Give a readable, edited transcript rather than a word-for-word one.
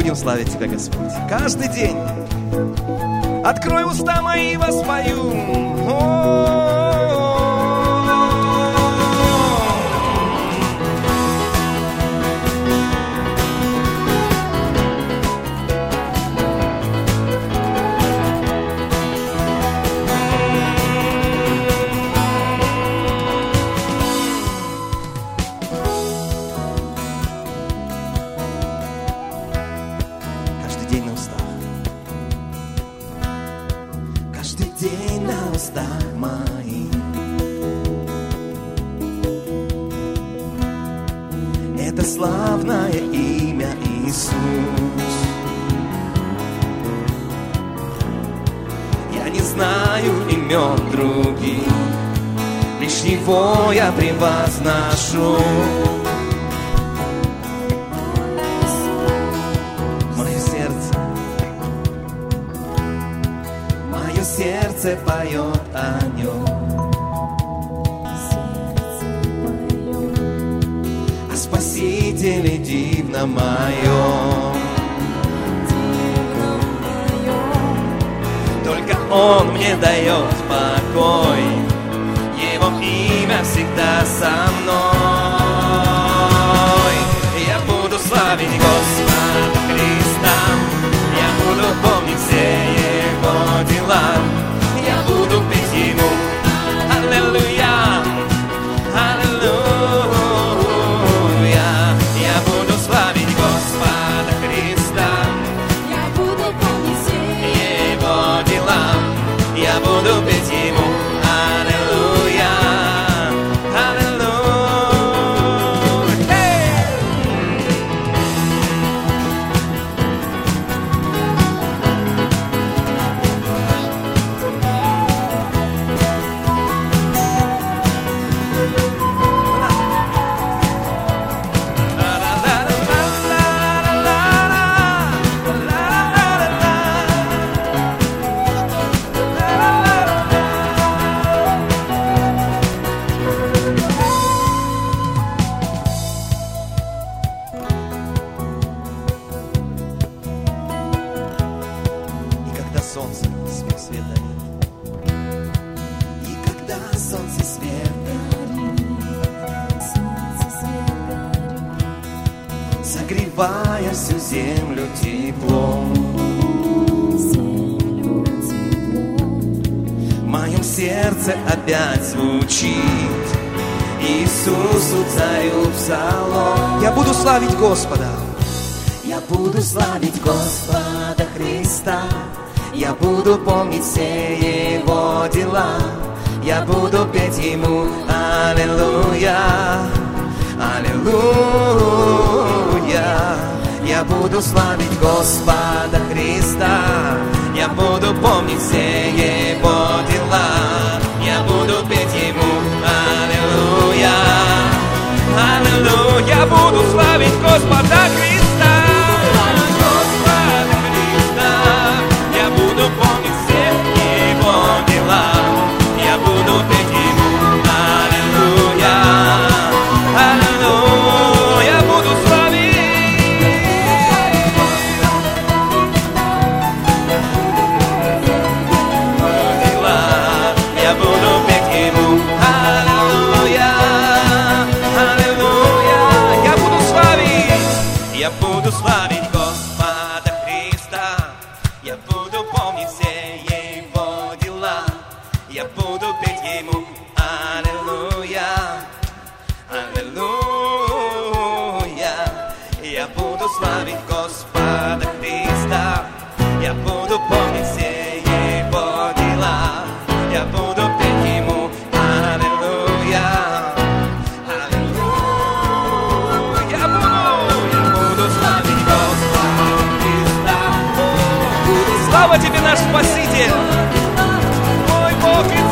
будем славить Тебя, Господь. Каждый день. Открой уста мои и воспою. Славное имя Иисус. Я не знаю имен других, лишь Его я превозношу. Мое сердце поет о Нем. Спасителе дивном моем. Только Он мне дает покой, Его имя всегда со мной. Я буду славить Господа Христа, я буду помнить все Его дела, я буду петь Ему аллилуйя, аллилуйя. Я буду петь Ему аллилуйя, аллилуйя. Согревая всю землю теплом, в моем сердце опять звучит Иисусу Царю псалом. Я буду славить Господа. Я буду славить Господа Христа, я буду помнить все Его дела, я буду петь Ему аллилуйя, аллилуйя. Я буду славить Господа Христа, я буду помнить все Его дела, я буду петь Ему аллилуйя, аллилуйя. Я буду славить Господа Христа, Господа Христа, я буду помнить все Его дела, я буду петь Ему аллилуйя, аллилуйя. Я буду славить дела, я буду петь Ему аллилуйя, аллилуйя. Я буду славить Господа Христа, я буду помнить все Его дела, я буду петь Ему аллилуйя, аллилуйя. Я буду славить Господа Христа, я буду помнить все Его дела, я буду петь Ему аллилуйя, аллилуйя. Я буду славить Господа Христа. Слава Тебе, наш Спаситель, мой Бог и